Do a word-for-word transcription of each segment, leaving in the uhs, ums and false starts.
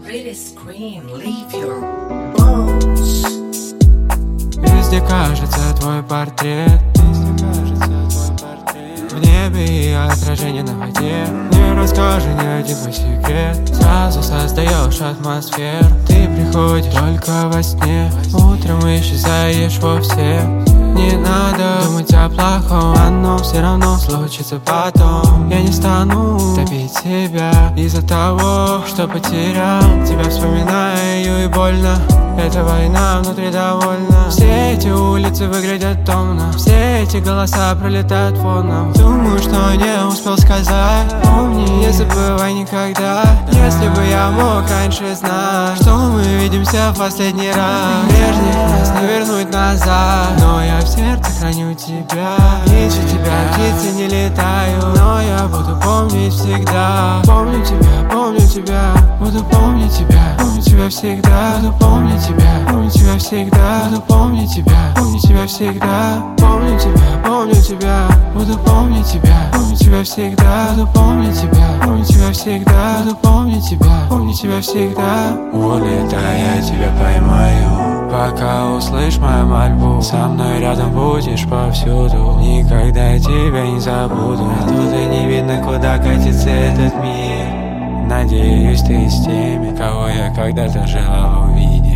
pretty screen, leave your bones. Везде кажется твой портрет, везде кажется твой портрет. В небе и отражение на воде. Не расскажи ни один мой секрет. Сразу создаешь атмосферу. Ты приходишь только во сне. Утром исчезаешь вовсе. Не надо думать о плохом, оно все равно случится потом. Я не стану топить себя из-за того, что потерял тебя, вспоминаю и больно. Эта война внутри довольна. Все эти улицы выглядят томно. Все эти голоса пролетают фоном. Думаю, что не успел сказать. Помни, не забывай никогда. Если бы я мог раньше знать, что мы видимся в последний раз. Прежних нас не вернуть назад. Но я в сердце храню тебя. Ищу тебя, птицы не летаю. Но я буду помнить всегда. Помню тебя, помню тебя. Буду помнить тебя, помню тебя всегда. Буду помнить тебя, помню тебя всегда. Буду помнить тебя, помню тебя всегда. Помню тебя, помню тебя. Буду помнить тебя, помню тебя всегда. Буду помнить тебя, помню тебя всегда. Буду помнить тебя, помню тебя всегда. Улетая, я тебя поймаю. Пока услышь мою мольбу, со мной рядом будешь повсюду. Никогда я тебя не забуду. Тут и не видно, куда катится этот мир. Надеюсь, ты с теми, кого я когда-то желал увидеть.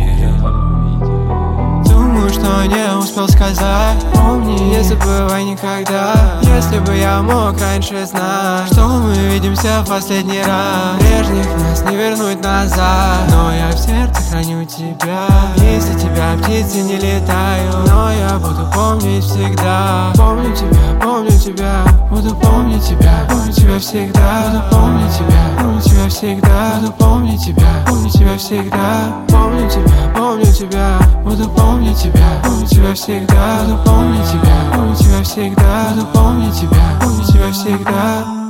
Думаю, что не успел сказать. Помни, не забывай никогда. Если бы я мог раньше знать, что мы видимся в последний раз. Прежних нас не вернуть назад. Но я в сердце храню тебя. Из-за тебя птицы не летаю. Но я буду помнить всегда. Помню тебя, помню тебя. Буду помнить тебя, помню тебя всегда. Буду помнить тебя, помню тебя всегда. Буду помнить тебя, помню тебя всегда. Помню тебя, помню тебя. Буду помнить тебя, помню тебя всегда. Буду помнить тебя, помню тебя всегда. Буду помнить тебя, помню тебя всегда.